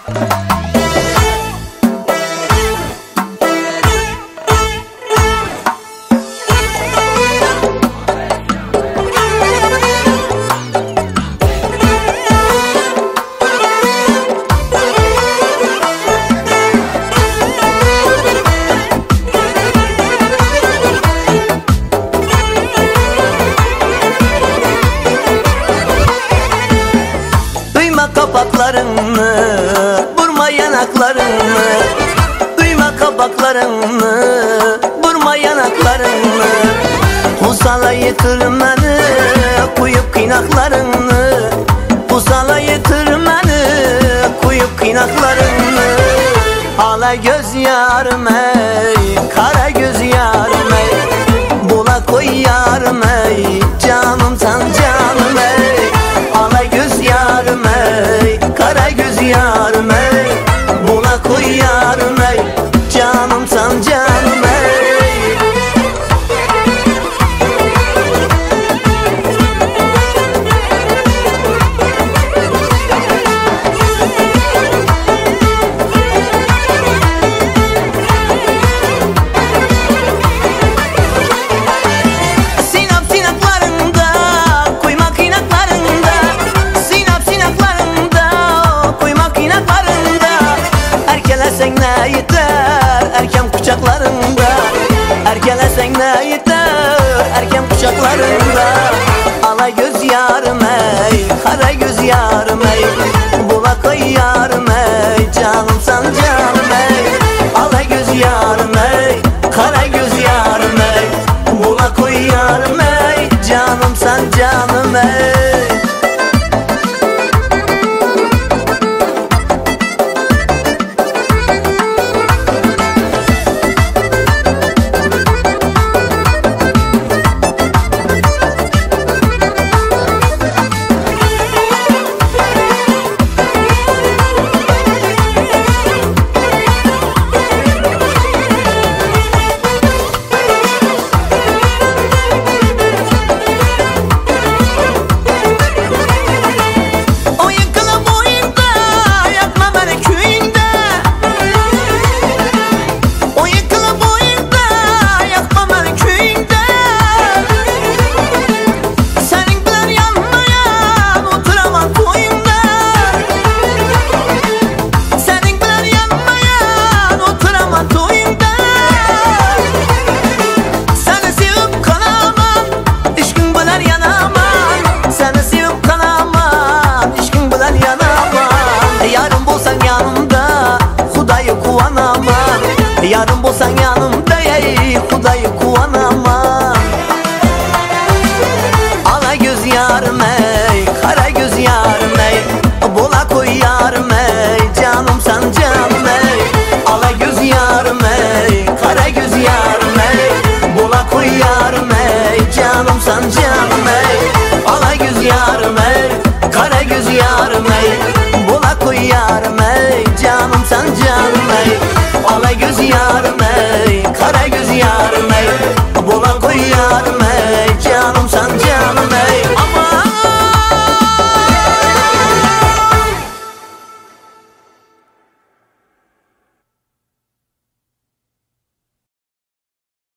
Kapaklarını, vurma yanaklarını, duyma kabaklarını, vurma yanaklarını. Pusala yetir beni, koyup kıynaklarını, pusala yetir beni, koyup kıynaklarını. Ala göz yarım ey, kara göz yarım ey, bula koy yarım ey, canım sen canım ey. Ala göz yarım ey, kara göz yarım ey, buna koy yarım ey, canım sen canım ey. Sinap sinaklarında, koyma kıynaklarında, sinap sinaklarında, koyma kıynaklarında. Erkelesen ne yeter, erken kucaklarında, erkelesen ne yeter, erken kucaklarında. Ala göz yarım ey, kara göz yarım ey, bula koy yarım ey, canım sen canım ey. Ala göz yarım ey, kara göz yarım ey, bula koy yarım ey, canım sen canım ey. Yarın bolsan yanımda ey, Xudayı kuvanamam. Ala göz yarım ey, kara göz yarım ey, bola koy yarım ey, canım sen canım ey. Ala göz yarım ey, kara göz yarım ey, bola koy yarım ey, canım sen canım ey. Ala göz yarım ey, kara göz yarım ey, bola koy yarım ey, canım sen canım ey. Ala göz yarım ey, kara göz yarım ey, bula koy yarım